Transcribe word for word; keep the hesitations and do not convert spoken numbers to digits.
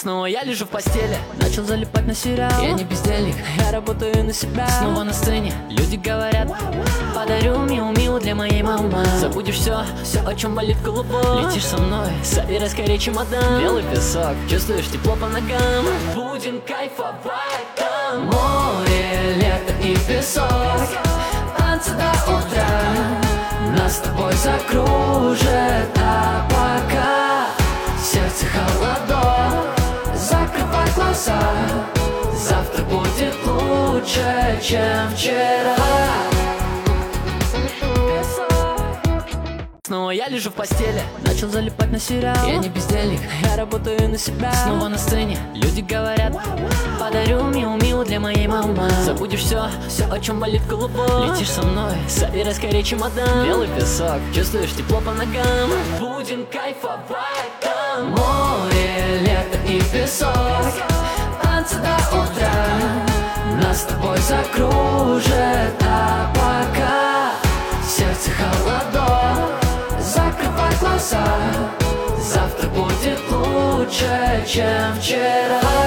Снова я лежу в постели, начал залипать на сериал. Я не бездельник, я работаю на себя. Снова на сцене, люди говорят: подарю миу-миу для моей мамы. Забудешь все, все, о чем болит голубой. Летишь со мной, собирай скорее чемодан. Белый песок, чувствуешь тепло по ногам. Будем кайфовать там. Море, лето и песок, танцы до утра. Нас с тобой закружит, а пока сердце холодок. Закрывай глаза, завтра будет лучше, чем вчера. Снова я лежу в постели, начал залипать на сериал. Я не бездельник, я работаю на себя. Снова на сцене, люди говорят: подарю миу-миу для моей мамы. Забудешь все, все, о чем болит голубой. Летишь со мной, собирай скорее чемодан. Белый песок, чувствуешь тепло по ногам. Будем кайфовать там. Море, лето и песок, танцы до утра. Нас с тобой закружит, а пока сердце холодок. Закрывай глаза, завтра будет лучше, чем вчера.